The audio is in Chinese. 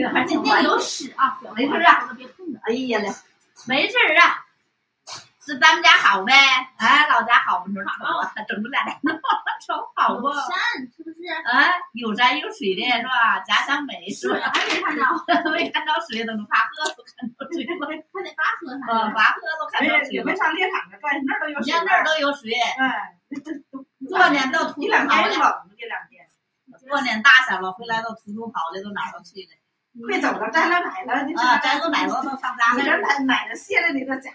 还今天有屎啊！ 没事啊， 别碰着。 哎呀嘞， 没事啊。是咱们家好呗？哎，老家好不？你说瞅啊，整出俩瞅好不？ 有山是不是？ 哎，有山有水的是吧？家乡美是吧？ 还没看到， 没看到水，等着爬河都看到水了。 还得拔河才。 拔河都看到水了。 没上猎场呢，转那儿都有水。 人家那儿都有水。 哎， 过年都秃一两天冷，这两天。 过年大下了，回来都秃秃跑的，都哪儿都去了。 快走了，摘了奶了， 啊，摘了奶了都上家了。你这奶奶卸了你的家